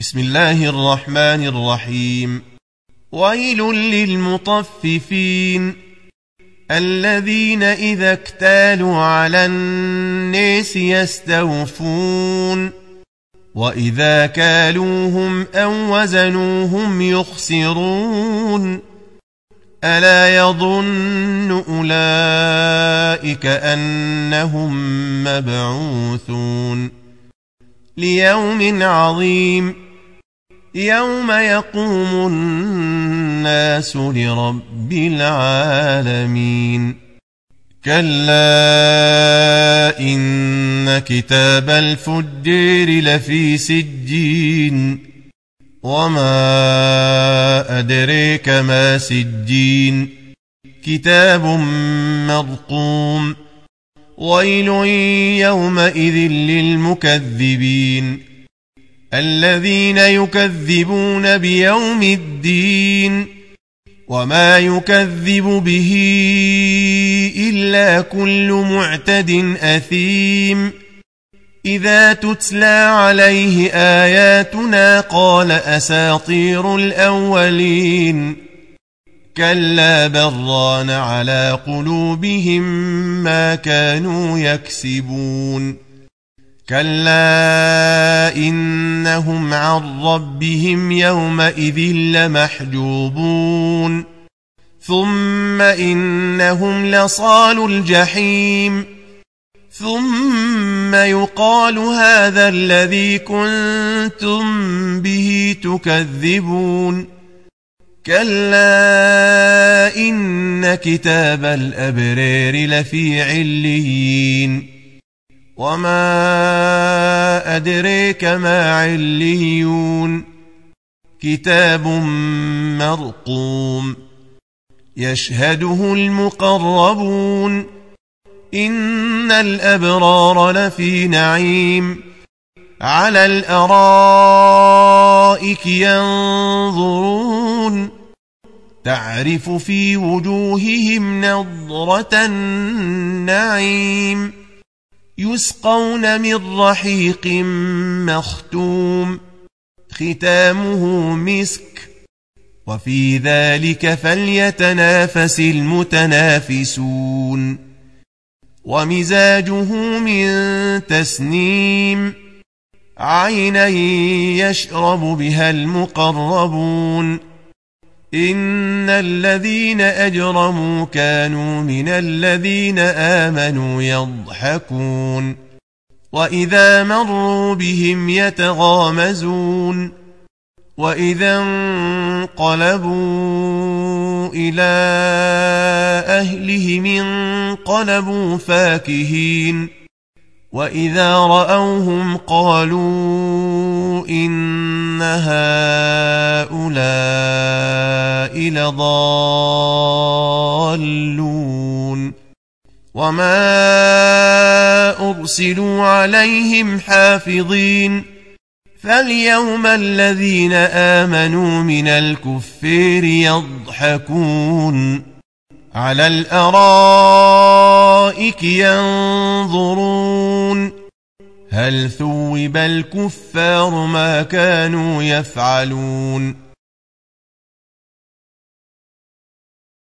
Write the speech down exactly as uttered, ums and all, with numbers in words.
بسم الله الرحمن الرحيم. ويل للمطففين الذين إذا اكتالوا على الناس يستوفون وإذا كالوهم أو وزنوهم يخسرون ألا يظن أولئك أنهم مبعوثون ليوم عظيم يوم يقوم الناس لرب العالمين. كلا إن كتاب الفجار لفي سجين وما أدريك ما سجين كتاب مرقوم ويل يومئذ للمكذبين الذين يكذبون بيوم الدين وما يكذب به إلا كل معتد أثيم إذا تتلى عليه آياتنا قال أساطير الأولين كلا بران على قلوبهم ما كانوا يكسبون كلا إنهم عن ربهم يومئذ لمحجوبون ثم إنهم لصالوا الجحيم ثم يقال هذا الذي كنتم به تكذبون كلا إن كتاب الأبرار لفي عليين وما أدريك ما عليون كتاب مرقوم يشهده المقربون إن الأبرار لفي نعيم على الأرائك ينظرون تعرف في وجوههم نضرة النعيم يسقون من رحيق مختوم ختامه مسك وفي ذلك فليتنافس المتنافسون ومزاجه من تسنيم عينا يشرب بها المقربون إن الذين أجرموا كانوا من الذين آمنوا يضحكون وإذا مروا بهم يتغامزون وإذا انقلبوا إلى أهلهم انقلبوا فاكهين وإذا رأوهم قالوا إن هؤلاء لضالون وما أرسلوا عليهم حافظين فاليوم الذين آمنوا من الكفار يضحكون على الأرائك ينظرون هل ثوب الكفار ما كانوا يفعلون